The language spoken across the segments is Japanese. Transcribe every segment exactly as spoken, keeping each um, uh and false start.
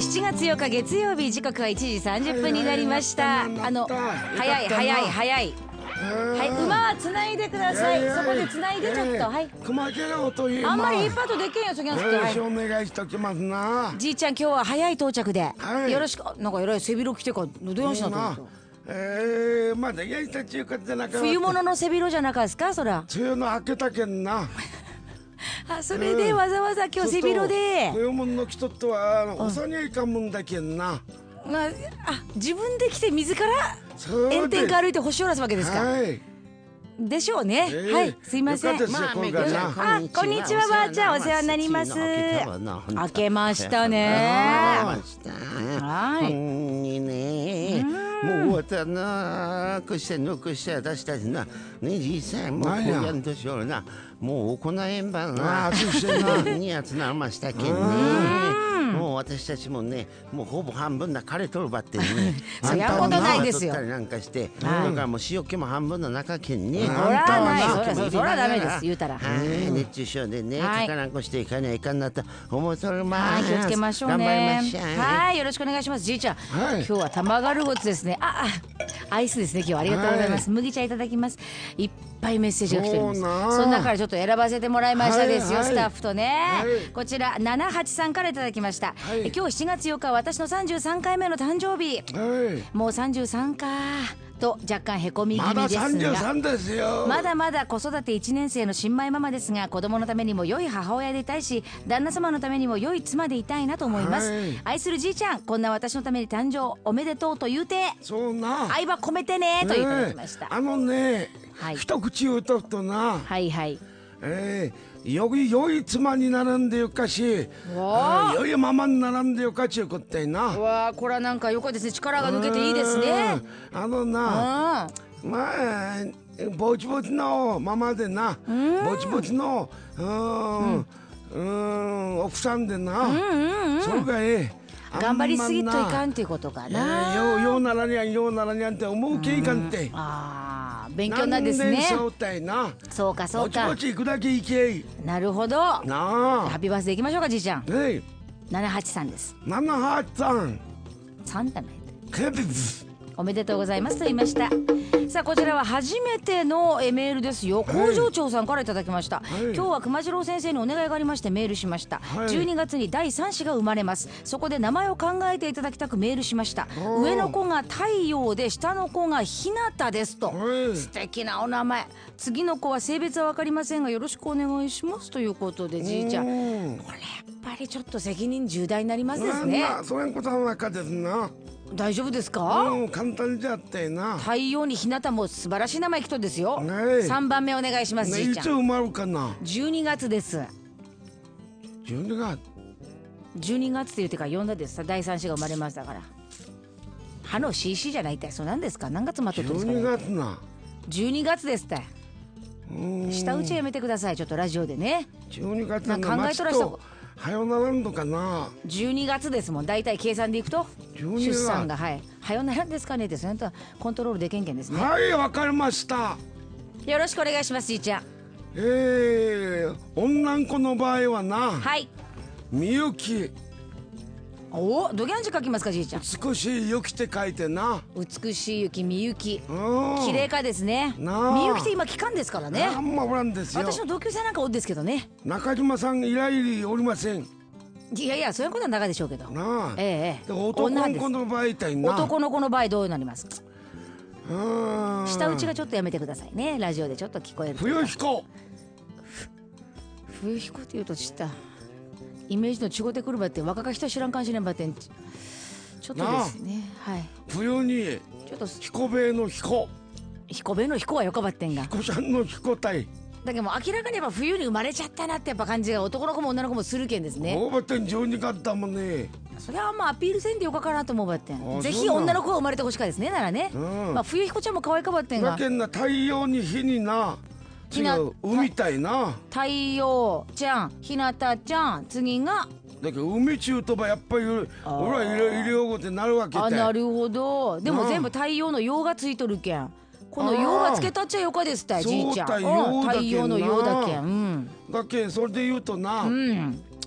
しちがつようか月曜日、時刻はいちじさんじゅっぷんになりました。あの早い早い早い。はい、馬はつないでください。そこでつないでちょっと、はい。 熊切れ音言います。 あんまりいいパートできんよ、そぎゃんすけ。 よろしくお願いしときますな。 じいちゃん、今日は早い到着で、よろしく。なんかえらい背広着てか、どうやんしなと思った。 ええ、まだやりたちゅうかってなか。 冬物の背広じゃなかですか、そら。 梅雨の明けたけんな。 あ、それでわざわざ今日背広で。 冬物の着とっては、おさにゃいかんもんだけんな。 まあ、あ、自分で来て自ら炎天下歩いて星をらすわけですか。はい。でしょうね。はい、すいません。あ、こんにちはばあちゃん、お世話になります。明けましたね。 はい。にね、もう終わったな。くしてぬくして私たちな、ねじいさんもこうやんとしよるな。もう行えんばな。にやつなましたけんね。もう私たちもね、もうほぼ半分な枯れとるばってね。 そんなことないですよ。 取ったりなんかして、だからもう塩気も半分の中けんね。 そらない、そらダメです、言うたら。 熱中症でね、かからんこしていかにはいかんなと思うとるまーす。気をつけましょうね。はい、よろしくお願いします。じいちゃん、今日は玉ガルゴツですね。あ、アイスですね。今日はありがとうございます。麦茶いただきます。いっぱいメッセージが来ております。その中からちょっと選ばせてもらいましたですよ、スタッフとね。こちらななはちさんからいただきました。今日しちがつようか、私のさんじゅうさんかいめの誕生日。もうさんじゅうさんかと若干へこみ気味ですが、まださんじゅうさんですよ。まだまだ子育ていちねん生の新米ママですが、子供のためにも良い母親でいたいし、旦那様のためにも良い妻でいたいなと思います。愛するじいちゃん、こんな私のために誕生おめでとうと言うて、 そうな、 愛は込めてねといただきました。 あのね、一口言うとくとな、 はいはい、 えー、よい良い妻にならんでよかし、良いママにならんでよかちゅうこっていな。 わあ、これはなんかよかですね。力が抜けていいですね。 あのな、まあぼちぼちのママでな、ぼちぼちのうんうん奥さんでな、そうがええ。 頑張りすぎといかんっていうことかな。 ようようならにゃんようならにゃんって思うけいかんって。 ああ、勉強なんですね。そうかそうか。 ぼちぼち行くだけ行けい。 なるほど。なあ。ハッピーバースデー行きましょうか、じいちゃん。はい。ななはちさんです。 ななはちさん。 三だね。おめでとうございますと言いました。さあ、こちらは初めてのメールですよ。工場長さんからいただきました。はい、今日は熊次郎先生にお願いがありましてメールしました。はい、じゅうにがつにだいさん子が生まれます。そこで名前を考えていただきたくメールしました。上の子が太陽で下の子がひなたですと。はい、素敵なお名前。次の子は性別は分かりませんがよろしくお願いしますということで、じいちゃん、これやっぱりちょっと責任重大になりますですね。 それんことはわかですな。 大丈夫ですか？ うん、簡単じゃってな。 太陽にひなたも素晴らしい名前きとですよ。さんばんめお願いします、じいちゃん。 いつ生まれるかな。 じゅうにがつです。 じゅうにがつ。 じゅうにがつって言ってから呼んだです。だいさん子が生まれましたから。歯の シーシー じゃないって、そうなんですか？何月待っとってんですか、ね？ じゅうにがつな。 じゅうにがつですって。下打ちはやめてください、ちょっとラジオでね。 じゅうにがつなんか考えとらした。 はよならんのかな。 じゅうにがつですもん。だいたい計算でいくと出産が、はい、はよならんですかねって、それとコントロールできんけんですね。 はい、わかりました。 よろしくお願いします、じいちゃん。 えー、女の子の場合はな、 はい、 みゆき。 お、どぎゃんじ書きますか、じいちゃん。 美しい雪って書いてな。 美しい雪、みゆき。綺麗かですね。みゆきって今期間ですからね。 あんまおらんですよ。 私の同級生なんかおるんですけどね。 中島さん以来おりません。 いやいや、そういうことは長いでしょうけど。 なあ。 ええ。 男の子の場合たいな。 男の子の場合どうなりますか。下打ちがちょっとやめてくださいね。ラジオでちょっと聞こえる。 冬彦。 冬彦って言うと知った。イメージの違ってくるばって若か人知らんかんしれんばってん。ちょっとですね。はい。 冬にちょっと彦兵衛の彦。 彦兵衛の彦はよかばってんが。 彦ちゃんの彦隊。 だけども明らかにやっぱ冬に生まれちゃったなってやっぱ感じが男の子も女の子もするけんですね。 おばってんじゅうにがつだもんね。 それはまあアピールせんでよかかなと思うばってん。ぜひ女の子が生まれてほしかですねならね。まあ冬彦ちゃんも可愛かばってんが。 だけんな太陽に日にな。違う海たいな。 太陽ちゃん、ひなたちゃん、次が。 だけど海中とばやっぱり俺は医療語ってなるわけだ。 あ、なるほど。でも全部太陽の陽がついとるけん。この陽がつけたっちゃよかですったい、じいちゃん。太陽の陽だけん。 だけんそれで言うとな。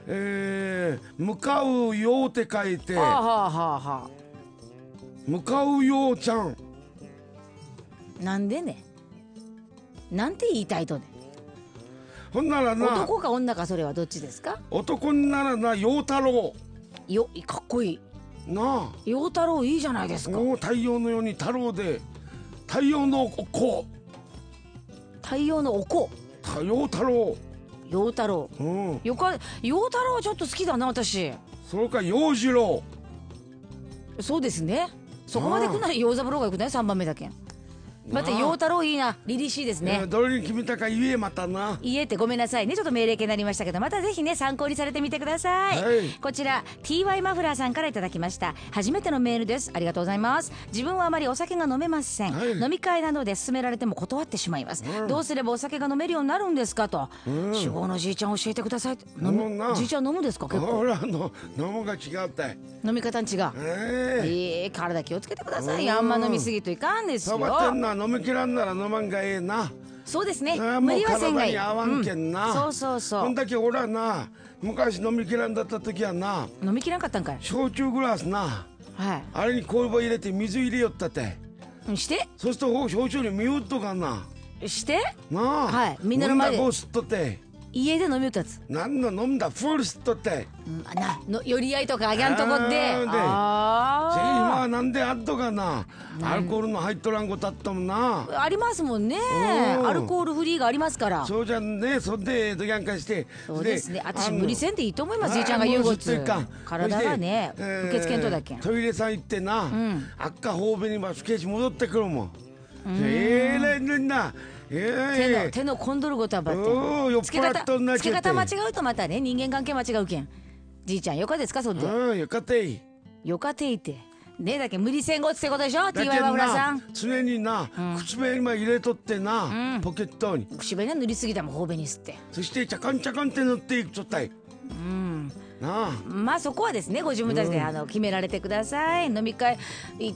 えー、向かうようって書いて、 はあはあはあはあ、 向かうようちゃん。 なんでね、なんて言いたいとね。 ほんならな、 男か女か、それはどっちですか？ 男にならな、陽太郎。 よ、かっこいいなあ、 陽太郎いいじゃないですか。 もう太陽のように太郎で、太陽の子、 太陽のおこ、 陽太郎。 陽太郎、 うん、 よか、陽太郎ちょっと好きだな私。 それから陽次郎。 そうですね、そこまで来ない。陽三郎がよくない？さんばんめだけん。また陽太郎いいな、凛々しいですね。 えー、どれに決めたか言え、またな。 言えってごめんなさいね、ちょっと命令形になりましたけど、またぜひね参考にされてみてください、 はい、 こちら ティーワイ マフラーさんからいただきました。初めてのメールです。ありがとうございます。自分はあまりお酒が飲めません、はい、飲み会などで勧められても断ってしまいます、うん、どうすればお酒が飲めるようになるんですかと、うん、酒豪のじいちゃん教えてください。飲むじいちゃん飲むんですか？結構ほらの飲むが違ったい、 飲み方に違う。えー、えー、体気をつけてください。あんま飲みすぎといかんですよ。 サバってんな、飲みきらんなら飲まんがええな。 そうですね、無理はせんがいい。 体に合わんけんな、 うん、そうそうそう。 こんだけ俺はな、昔飲みきらんだった時はな、 飲みきらんかったんかい。 焼酎グラスな、 はい、 あれに酵母入れて水入れよったって。 してそうすると焼酎に見よっとかんな。 してなあ、 はい、みんなの前でこう吸っとって家で飲みよったやつ。 なんの飲んだフル吸っとって、 うん、なの寄り合いとかあぎゃんとこで、 ああ今はなんであっとかな、アルコールの入っとらんことあったもんな。 ありますもんね、アルコールフリーがありますから。 そうじゃんね、そんでどぎゃんかして。 そうですね、私無理せんでいいと思います。じいちゃんが言うごつ体がね、受け付けんとだけん。 トイレさん行ってな、あっか方便にはスケージ戻ってくるもん。ええねんな、 手の手のコンドルごとはばってつけ方つけ方間違うとまたね、人間関係間違うけん。じいちゃんよかですか？そんでうん、よかったいよかていってね、だけ無理せんごってことでしょ。 ティーワイ マフラーさん常にな、口紅に入れとってな、ポケットに口紅は塗りすぎだもん、方便に吸って。 そしてちゃかんちゃかんって塗っていくちょったい。うんなあ、 まあそこはですね、ご自分たちであの決められてください。飲み会行って、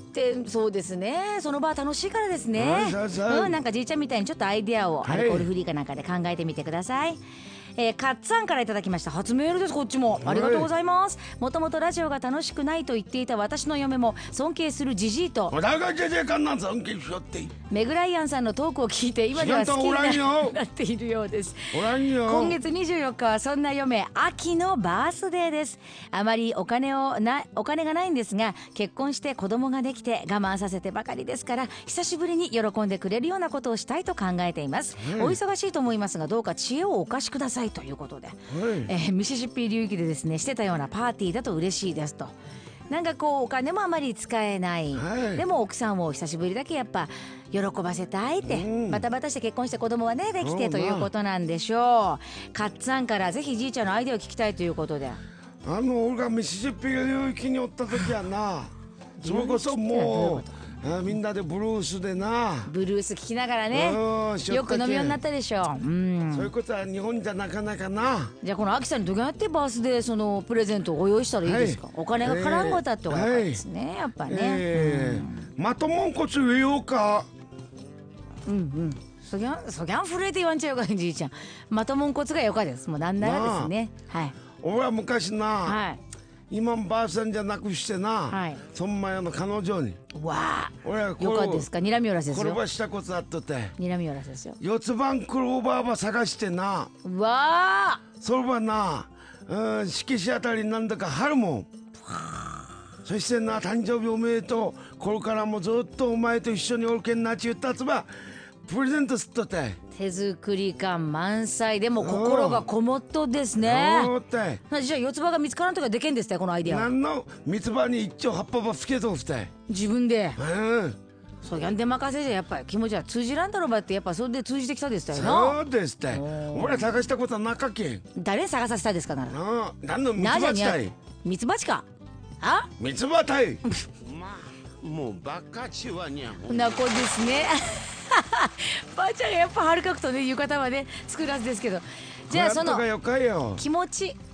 そうですね、その場は楽しいからですね。うん、なんかじいちゃんみたいにちょっとアイデアをアルコールフリーかなんかで考えてみてください。えー、カッツさんからいただきました。初メールです。こっちもありがとうございます。もともとラジオが楽しくないと言っていた私の嫁も尊敬するジジイとメグライアンさんのトークを聞いて今では好きになっているようです。今月にじゅうよっかはそんな嫁秋のバースデーです。あまりお金をなお金がないんですが、結婚して子供ができて我慢させてばかりですから、久しぶりに喜んでくれるようなことをしたいと考えています、うん、お忙しいと思いますがどうか知恵をお貸しくださいということで、はい、えー、ミシシッピ流域でですねしてたようなパーティーだと嬉しいですと。なんかこうお金もあまり使えない、はい、でも奥さんを久しぶりだけやっぱ喜ばせたいって、うん、バタバタして結婚して子供はねできてということなんでしょう。カッツさんからぜひじいちゃんのアイデアを聞きたいということで、 あの俺がミシシッピ流域におった時はなそれこそもうあみんなでブルースでなブルース聴きながらねよく飲むようになったでしょう、うん、 そういうことは日本じゃなかなかな。 じゃあこの秋さんにどうやってバースデーそのプレゼントをご用意したらいいですか、はい、お金が絡んごたってお金ですね、はい、やっぱね、 えーうん、まともんこつ植えようか。 うんうんそぎゃんそぎゃん震えて言わんちゃうかじいちゃん。まともんこつがよかです。もうなんならですね、はい、 俺は昔な、はい、今ばあさんじゃなくしてな、はい、そんまやの彼女にわあ俺はよかったですか。にらみおらせですよ。 転ばしたことあっとってにらみおらせですよ。 四つ番クローバーば探してなわあそれはな、うん、色紙あたりなんだか春もんそしてな誕生日おめでとうこれからもずっとお前と一緒におるけんなち言ったつばプレゼントすっとって手作り感満載でも心がこもっとですね。じゃあ四つ葉が見つからんとかでけんですってこのアイディア。 何の三つ葉に一丁葉っぱばつけとって自分で、 うん、 そぎゃんで任せじゃやっぱり気持ちは通じらんだろうばってやっぱそれで通じてきたですたよな。そうですって俺探したことはなかけん。 誰に探させたですかなら。 何の三つ葉たい三つ葉かあ三つ葉たいまあもうバカチはにゃこんな子ですねばあちゃんがやっぱ春かくとね浴衣はね作るはずですけど、じゃあその気持ち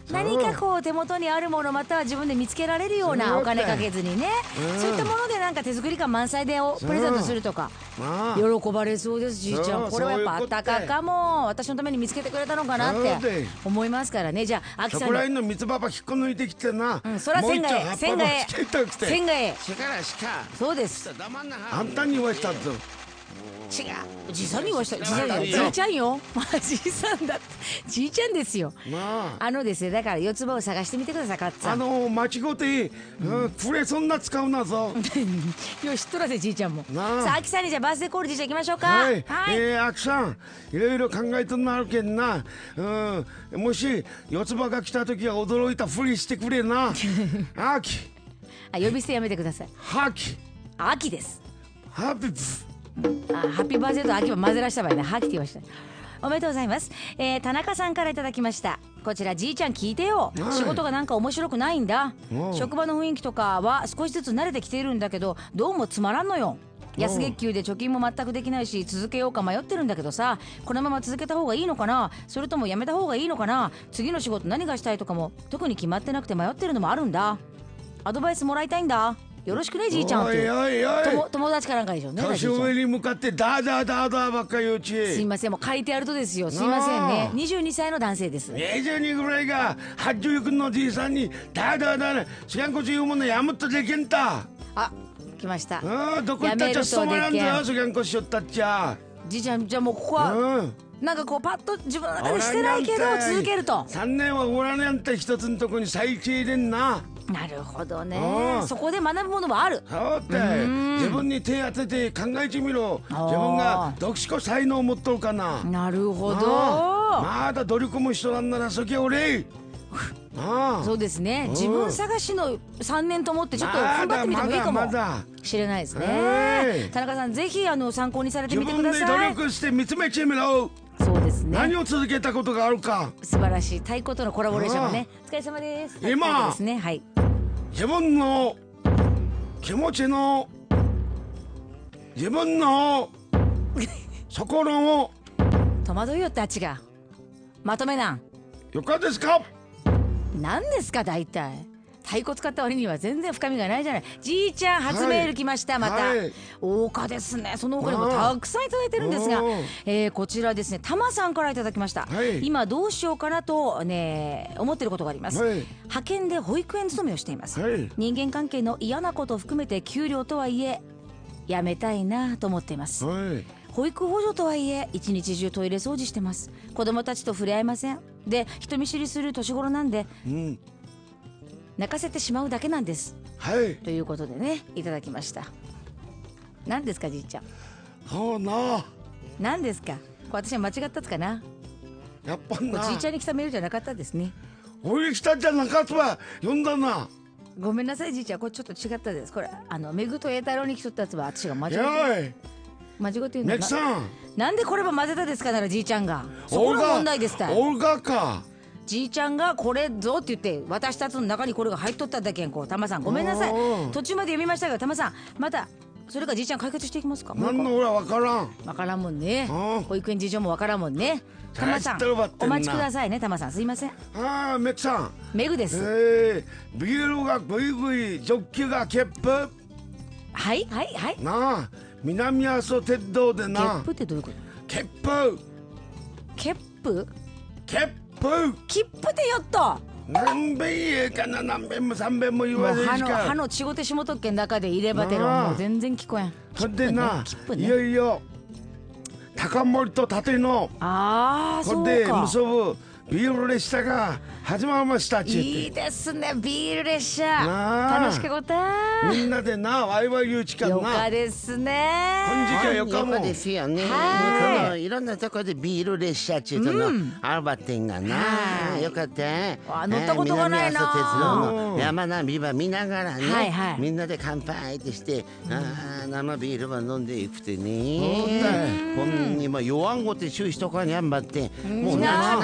何かこう手元にあるものまたは自分で見つけられるようなお金かけずにね、うん、そういったものでなんか手作り感満載でプレゼントするとか、うん、喜ばれそうです。じいちゃんこれはやっぱあったかかも私のために見つけてくれたのかなって思いますからね。じゃあ秋さんにそこらへんの三つ葉ば引っこ抜いてきてな、 うん、そら千賀へ千賀へ千賀へそうです。 あんたに言わしたぞ。 違うじいさんに言わしたじいさんじいちゃんよまあじいさんだってじいちゃんですよ。まああのですねだから四つ葉を探してみてください。かっつあの間違ってくれそんな使うなぞよし知っとらせじいちゃんも。さあ秋さんにじゃあバースデーコールじいちゃん行きましょうか。 はい、はい、えー、秋さんいろいろ考えとんなるけんな、うん、もし四つ葉が来た時は驚いたふりしてくれな秋あ呼び捨てやめてください。 秋秋ですハピーあハッピーバースデーと秋は混ぜらした場合ねハキって言いました。おめでとうございます、えー、田中さんからいただきました。こちらじいちゃん聞いてよ、はい、仕事がなんか面白くないんだ。職場の雰囲気とかは少しずつ慣れてきているんだけどどうもつまらんのよ。安月給で貯金も全くできないし続けようか迷ってるんだけどさこのまま続けた方がいいのかなそれともやめた方がいいのかな次の仕事何がしたいとかも特に決まってなくて迷ってるのもあるんだ。アドバイスもらいたいんだよろしくねじいちゃんっていうおいおいおい友友達かなんかでしょうね。 年上に向かってダーダーダーダーばっかり言うちすいませんもう書いてあるとですよすいませんね。にじゅうにさいの男性です。 にじゅうにぐらいがはちじゅうくのじいさんにダーダーダー知らんこと言うものやむっとできんた。 あ来ました。 ああどこ行ったっちゃ務まらんぞよ知らんことしよったっちゃ。 じいちゃんじゃあもうここは、うん、なんかこうパッと自分の中でしてないけど続けるとさんねんはおらんやんって一つのとこに最低でんな。 なるほどね。そこで学ぶものもある。 そうって自分に手当てて考えてみろ。自分がどしこ才能を持っとるかな。 なるほど。 まだ努力もしとらんならそきゃ俺そうですね自分探しのさんねんと思ってちょっと頑張ってみてもいいかもしれないですね。田中さんぜひあの参考にされてみてください。 自分で努力して見つめてみろ。 そうですね何を続けたことがあるか。 素晴らしい太鼓とのコラボレーションもねお疲れ様です。 今ですね、はい、 自分の気持ちの自分の心を戸惑いよってあっちがまとめなんよかですか。 何ですか大体太鼓使った割には全然深みがないじゃない。じいちゃん初メール来ました、はい、また、はい、豪華ですね。その他にもたくさんいただいてるんですが、えー、こちらですねタマさんからいただきました、はい、今どうしようかなとね思ってることがあります、はい、派遣で保育園勤めをしています、はい、人間関係の嫌なことを含めて給料とはいえやめたいなと思っています、はい、保育補助とはいえ一日中トイレ掃除してます。子供たちと触れ合いませんで人見知りする年頃なんで、うん泣かせてしまうだけなんです、はい、ということでねいただきました。何ですかじいちゃん。 そうな何ですかこれ私は間違ったつかな。 やっぱなじいちゃんに来たメールじゃなかったですね。 俺に来たんじゃなかったわ読んだな。 ごめんなさいじいちゃんこれちょっと違ったです。これあのめぐと栄太郎に来とったやつは私が間違って間違って言うんだ。 メキさんなんでこれも混ぜたですかならじいちゃんがそこの問題ですたい。 オルガかじいちゃんがこれぞって言って私たちの中にこれが入っとっただけんこうタマさんごめんなさい途中まで読みましたけどタマさんまたそれかじいちゃん解決していきますか。 何の俺は分からん分からんもんね。保育園事情も分からんもんね。タマさんお待ちくださいねタマさんすいません。 ああメグさんメグです。 えー、ビールがグイグイジョッキがケップはいはいはいなあ南阿蘇鉄道でなケップってどういうこと。 ケップケップケップ切符でよっと何べん言えかな何べんも三べんも言われるしか。 歯の仕事しもとっけん中で入ればてろもう全然聞こえん。 それでな、ね、いよいよ高森と立野ああそうかで結ぶビール列車が始まりましたちいいですねビール列車楽しかったみんなでなワイワイ言う時間なよかですね本日はよかもよかですよね。このいろんなところでビール列車っていうのアルバテンがなよかったあ乗ったことがないな南阿蘇鉄道の山並みは見ながらね、はいはい、みんなで乾杯ってしてあ生ビールは飲んでいくてね本人も弱んごて注意しとかにあんばってもうなでは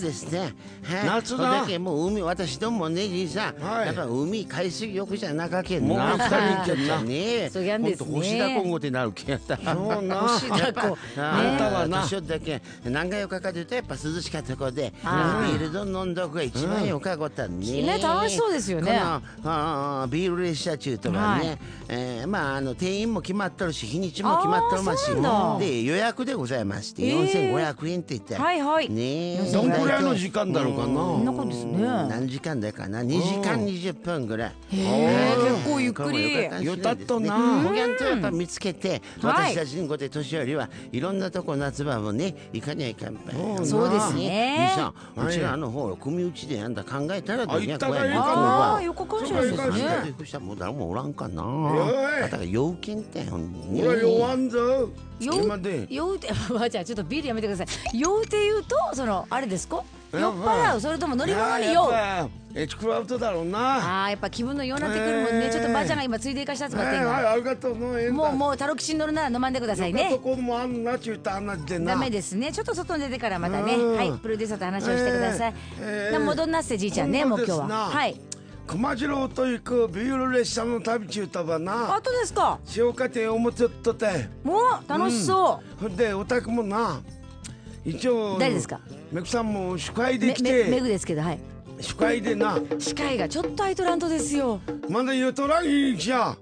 ですね。 夏だ。 だけもう海、私どもねじいさん、やっぱ海海水浴じゃなかけんな。 もう二人けんな。 ね。 そうやんですね。 星田今後ってなるけんやった。 そうな。 星田子。 あんたはな。年寄りだけ何回かかるとやっぱ涼しかったところでビールどん飲んどくが一番よかったね。 ね、楽しそうですよね。 このビール列車中とかね、まああの定員も決まっとるし日にちも決まっとるまし、で予約でございましてよんせんごひゃくえんって言って。 はいはい。 ね。 どんぐらいの時間だろうかな。 そんなことですね。 何時間だかな、にじかんにじゅっぷんぐらい。 へえ、結構ゆっくり。 よたっとな。 おぎゃんとやっぱ見つけて、私たちにこで年寄りはいろんなとこ夏場もね行かにはいかんぱい。 そうですね。 さあ、うちらの方組打ちであんた考えたらどうやこや。 ああ、よく感じるんですね。 したもう誰もおらんかな。だから要件ってほんに。 俺弱んぞ。 酔うて、じゃあちょっとビールやめてください。酔うて言うとそのあれですか？酔っ払う、それとも乗り物に酔う。 エチクラウトだろうな。 ああ、やっぱ気分のようになってくるもんね。ちょっとばあちゃんが今ついでいかしたつまってんはい、ありがとう。 もうもうタロキシに乗るなら飲まんでくださいね。 どこもあんなちゅうた話でな。 ダメですね。ちょっと外に出てからまたね、はい、プロデューサーと話をしてください。戻んなっせじいちゃんね、もう今日は。はい。 熊次郎と行くビール列車の旅中たばな。 あとですか。 塩かて思ってっとて。 もう楽しそう。 ほんでお宅もな。一応。 誰ですか。 めぐさんも司会で来て。 めぐですけど、はい。 司会でな。 司会がちょっとアイトランドですよ。 まだ言うとらんいじゃ。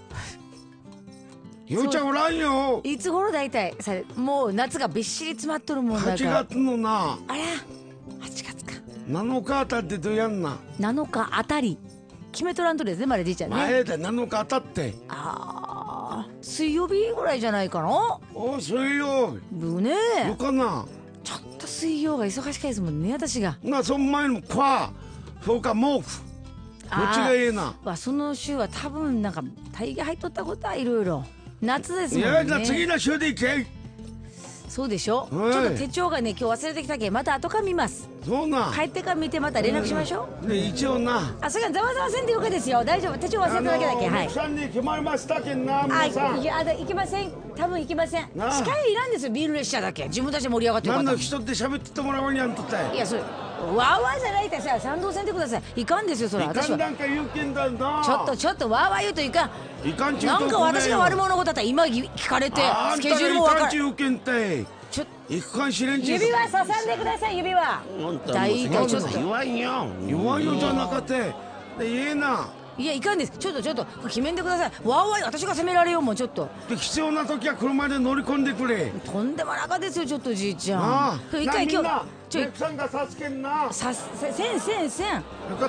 ゆうちゃんおらんよ。 いつ頃だいたいさ、もう夏がびっしり詰まっとるもんだから。 はちがつのな。 あら、はちがつか。 なのかあたってどうやんな。 なのかあたり。決めとらんとですね、まだじいちゃんね。 前でなのかあたって。 ああ、水曜日ぐらいじゃないかな。 お、水曜日。ねえ。 よかな。 ちょっと水曜が忙しかいですもんね、私が。 な、その前のクワそうか、毛布。どっちがいいな。 わ、その週は多分なんか大概入っとったことはいろいろ。夏ですもんね。 いや、じゃあ次の週で行け。 そうでしょ。ちょっと手帳がね、今日忘れてきたけん、また後から見ます。 そうな。 帰ってから見てまた連絡しましょう。で、一応な。 あ、それがざわざわせんでよかですよ。大丈夫。手帳忘れただけだけん。はい。 さんに決まりましたけんな。皆さん。 あ、いや、いけません。多分いけません。司会いらんですよ。ビール列車だけ。自分たち盛り上がってる。 なんだ人って喋っててもらわにゃんとったい。 いや、それ。わーわーじゃないってさ、賛同せんでください。いかんですよ、それ。 私は。いかんなんか言うけんだな。 ちょっと、ちょっと、わーわー言うといかん。 いかんちゅうなんか私が悪者のことだったら、今聞かれて。スケジュールもわかる。 いかんちゅうけんてい。ちょっと。いくかんしれんちゅう。 指輪ささんでください、指輪。 大体ちょっと言わんよ。 言わんよじゃなかて。で、言えな。 いや、いかんです。ちょっとちょっと決めんでください。わーわー私が責められようもん、ちょっと。 で、必要な時は車で乗り込んでくれ。 とんでもなかですよ、ちょっとじいちゃん。 ああ。一回今日。 ちょい。さんがさすけんな。 させんせんせん。よかった。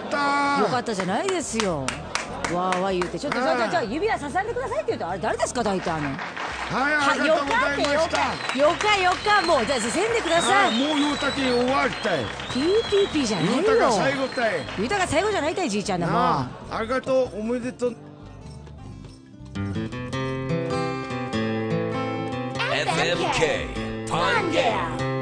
よかったじゃないですよ。わーわー言うて、ちょっとじゃじゃ指輪ささんでくださいって言うと、あれ誰ですか大体あの。 はい、ありがとうございました。 よかよかもうじゃあせんでください。 もうようたけ終わったい。 ピーピーピーじゃないよ。 ゆうたが最後たい。 ゆうたが最後じゃないたいじいちゃんだもん。 ありがとうおめでとう。 エフエムケー Pangea